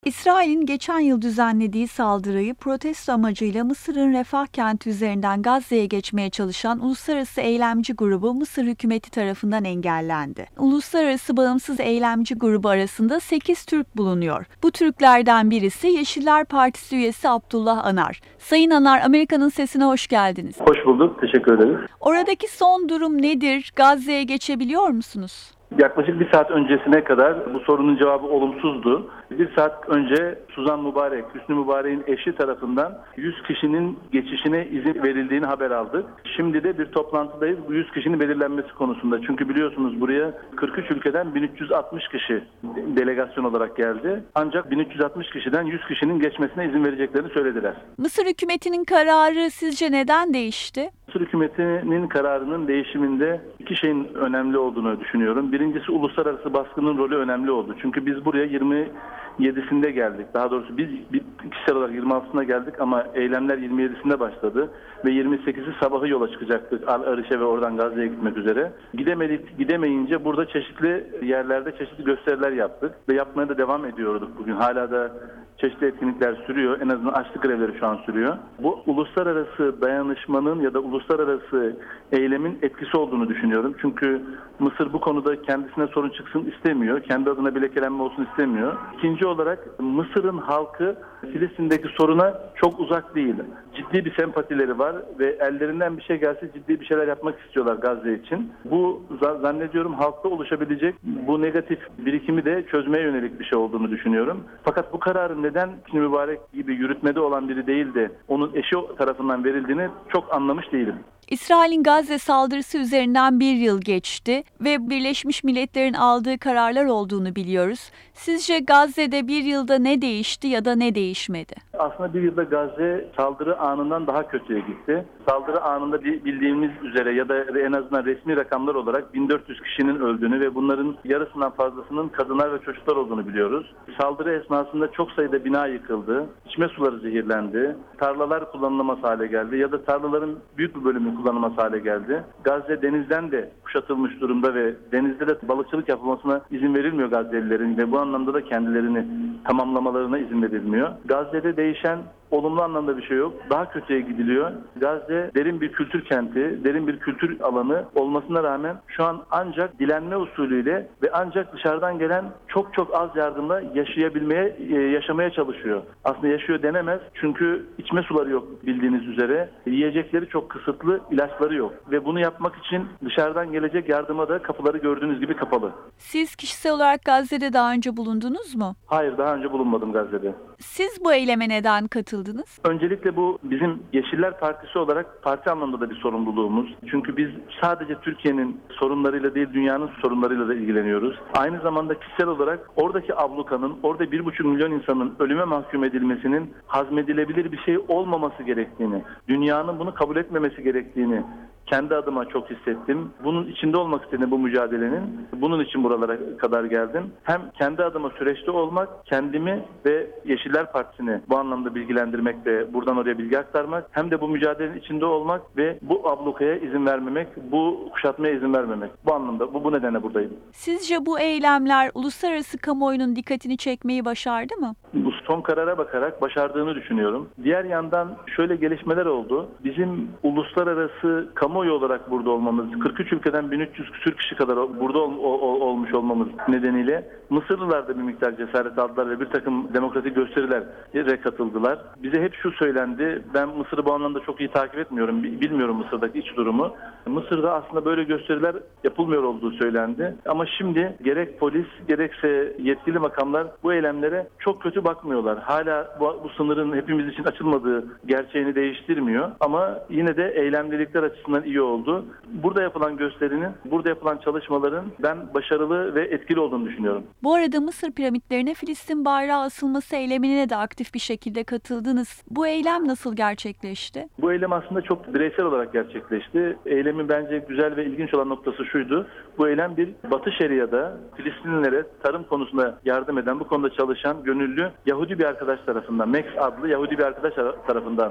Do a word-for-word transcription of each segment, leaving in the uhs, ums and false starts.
İsrail'in geçen yıl düzenlediği saldırıyı protesto amacıyla Mısır'ın Refah kenti üzerinden Gazze'ye geçmeye çalışan uluslararası eylemci grubu Mısır hükümeti tarafından engellendi. Uluslararası Bağımsız Eylemci grubu arasında sekiz Türk bulunuyor. Bu Türklerden birisi Yeşiller Partisi üyesi Abdullah Anar. Sayın Anar, Amerika'nın Sesi'ne hoş geldiniz. Hoş bulduk, teşekkür ederiz. Oradaki son durum nedir? Gazze'ye geçebiliyor musunuz? Yaklaşık bir saat öncesine kadar bu sorunun cevabı olumsuzdu. Bir saat önce Suzan Mübarek, Hüsnü Mübarek'in eşi tarafından yüz kişinin geçişine izin verildiğini haber aldık. Şimdi de bir toplantıdayız bu yüz kişinin belirlenmesi konusunda. Çünkü biliyorsunuz buraya kırk üç ülkeden bin üç yüz altmış kişi delegasyon olarak geldi. Ancak bin üç yüz altmış kişiden yüz kişinin geçmesine izin vereceklerini söylediler. Mısır hükümetinin kararı sizce neden değişti? Mısır hükümetinin kararının değişiminde iki şeyin önemli olduğunu düşünüyorum. Birincisi uluslararası baskının rolü önemli oldu. Çünkü biz buraya yirmi yedisinde geldik. Daha doğrusu biz kişisel olarak yirmi altısında geldik ama eylemler yirmi yedisinde başladı. Ve yirmi sekizi sabahı yola çıkacaktık Al-Ariş'e ve oradan Gazze'ye gitmek üzere. Gidemedik, gidemeyince burada çeşitli yerlerde çeşitli gösteriler yaptık. Ve yapmaya da devam ediyorduk bugün. Hala da çeşitli etkinlikler sürüyor. En azından açlık grevleri şu an sürüyor. Bu uluslararası dayanışmanın ya da uluslararası eylemin etkisi olduğunu düşünüyorum. Çünkü Mısır bu konuda kendisine sorun çıksın istemiyor. Kendi adına bir lekelenme olsun istemiyor. İkinci olarak Mısır'ın halkı Filistin'deki soruna çok uzak değil. Ciddi bir sempatileri var ve ellerinden bir şey gelse ciddi bir şeyler yapmak istiyorlar Gazze için. Bu zannediyorum halkta oluşabilecek bu negatif birikimi de çözmeye yönelik bir şey olduğunu düşünüyorum. Fakat bu kararın neden Hüsnü Mübarek gibi yürütmede olan biri değil de onun eşi tarafından verildiğini çok anlamış değilim. İsrail'in Gazze saldırısı üzerinden bir yıl geçti ve Birleşmiş Milletler'in aldığı kararlar olduğunu biliyoruz. Sizce Gazze'de bir yılda ne değişti ya da ne değişmedi? Aslında bir yılda Gazze saldırı anından daha kötüye gitti. Saldırı anında bildiğimiz üzere ya da en azından resmi rakamlar olarak bin dört yüz kişinin öldüğünü ve bunların yarısından fazlasının kadınlar ve çocuklar olduğunu biliyoruz. Saldırı esnasında çok sayıda bina yıkıldı, içme suları zehirlendi, tarlalar kullanılamaz hale geldi ya da tarlaların büyük bir bölümü kullanılmaz hale geldi. Gazze denizden de kuşatılmış durumda ve denizde de balıkçılık yapılmasına izin verilmiyor Gazze'lilerin ve bu anlamda da kendilerini tamamlamalarına izin verilmiyor. Gazze'de değişen olumlu anlamda bir şey yok. Daha kötüye gidiliyor. Gazze derin bir kültür kenti, derin bir kültür alanı olmasına rağmen şu an ancak dilenme usulüyle ve ancak dışarıdan gelen çok çok az yardımla yaşayabilmeye, yaşamaya çalışıyor. Aslında yaşıyor denemez çünkü içme suları yok bildiğiniz üzere. Yiyecekleri çok kısıtlı, ilaçları yok. Ve bunu yapmak için dışarıdan gelecek yardıma da kapıları gördüğünüz gibi kapalı. Siz kişisel olarak Gazze'de daha önce bulundunuz mu? Hayır, daha önce bulunmadım Gazze'de. Siz bu eyleme neden katıldınız? Öncelikle bu bizim Yeşiller Partisi olarak parti anlamında da bir sorumluluğumuz. Çünkü biz sadece Türkiye'nin sorunlarıyla değil dünyanın sorunlarıyla da ilgileniyoruz. Aynı zamanda kişisel olarak oradaki ablukanın, orada bir buçuk milyon insanın ölüme mahkum edilmesinin hazmedilebilir bir şey olmaması gerektiğini, dünyanın bunu kabul etmemesi gerektiğini kendi adıma çok hissettim. Bunun içinde olmak istedim bu mücadelenin. Bunun için buralara kadar geldim. Hem kendi adıma süreçte olmak, kendimi ve Yeşiller Partisi'ni bu anlamda bilgilendirmek ve buradan oraya bilgi aktarmak, hem de bu mücadelenin içinde olmak ve bu ablukaya izin vermemek, bu kuşatmaya izin vermemek. Bu anlamda, bu, bu nedenle buradayım. Sizce bu eylemler uluslararası kamuoyunun dikkatini çekmeyi başardı mı? Bu son karara bakarak başardığını düşünüyorum. Diğer yandan şöyle gelişmeler oldu. Bizim uluslararası kamuoyu olarak burada olmamız, kırk üç ülkeden bin üç yüz küsur kişi kadar burada ol, ol, olmuş olmamız nedeniyle Mısırlılar da bir miktar cesaret aldılar ve bir takım demokratik gösterilere katıldılar. Bize hep şu söylendi, ben Mısır'ı bu anlamda çok iyi takip etmiyorum, bilmiyorum Mısır'daki iç durumu. Mısır'da aslında böyle gösteriler yapılmıyor olduğu söylendi. Ama şimdi gerek polis gerekse yetkili makamlar bu eylemlere çok kötü bakmıyorlar. Hala bu, bu sınırın hepimiz için açılmadığı gerçeğini değiştirmiyor. Ama yine de eylemlilikler açısından iyi oldu. Burada yapılan gösterinin, burada yapılan çalışmaların ben başarılı ve etkili olduğunu düşünüyorum. Bu arada Mısır piramitlerine Filistin bayrağı asılması eylemine de aktif bir şekilde katıldınız. Bu eylem nasıl gerçekleşti? Bu eylem aslında çok bireysel olarak gerçekleşti. Eylemin bence güzel ve ilginç olan noktası şuydu. Bu eylem bir Batı Şeria'da Filistinlilere tarım konusunda yardım eden, bu konuda çalışan gönüllü Yahudi bir arkadaş tarafından, Max adlı Yahudi bir arkadaş tarafından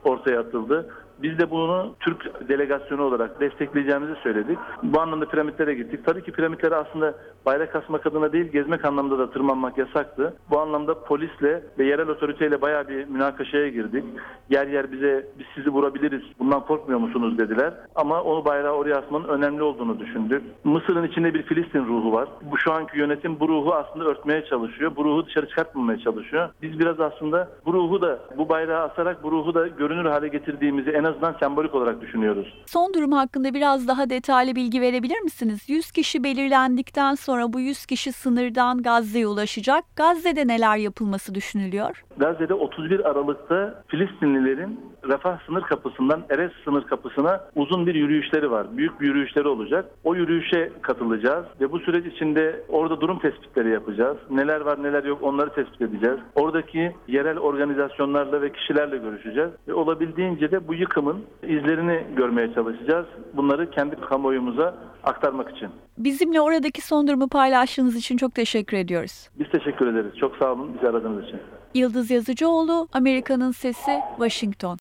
ortaya atıldı. Biz de bunu Türk delegasyonu olarak destekleyeceğimizi söyledik. Bu anlamda piramitlere gittik. Tabii ki piramitlere aslında bayrak asmak adına değil, gezmek anlamda da tırmanmak yasaktı. Bu anlamda polisle ve yerel otoriteyle bayağı bir münakaşaya girdik. Yer yer bize biz sizi vurabiliriz, bundan korkmuyor musunuz dediler. Ama onu bayrağı oraya asmanın önemli olduğunu düşündük. Mısır'ın içinde bir Filistin ruhu var. Bu şu anki yönetim bu ruhu aslında örtmeye çalışıyor. Bu ruhu dışarı çıkartmamaya çalışıyor. Biz biraz aslında bu ruhu da bu bayrağı asarak bu ruhu da görünür hale getirdiğimizi en azından sembolik olarak düşünüyoruz. Son durum hakkında biraz daha detaylı bilgi verebilir misiniz? yüz kişi belirlendikten sonra bu yüz kişi sınırdan Gazze'ye ulaşacak. Gazze'de neler yapılması düşünülüyor? Gazze'de otuz bir Aralık'ta Filistinlilerin Refah sınır kapısından Erez sınır kapısına uzun bir yürüyüşleri var. Büyük bir yürüyüşleri olacak. O yürüyüşe katılacağız ve bu süreç içinde orada durum tespitleri yapacağız. Neler var neler yok onları tespit edeceğiz. Oradaki yerel organizasyonlarla ve kişilerle görüşeceğiz ve olabildiğince de bu yıkımın izlerini görmeye çalışacağız. Bunları kendi kamuoyumuza aktarmak için. Bizimle oradaki son durumu paylaştığınız için çok teşekkür ediyoruz. Biz teşekkür ederiz. Çok sağ olun bizi aradığınız için. Yıldız Yazıcıoğlu, Amerika'nın Sesi, Washington.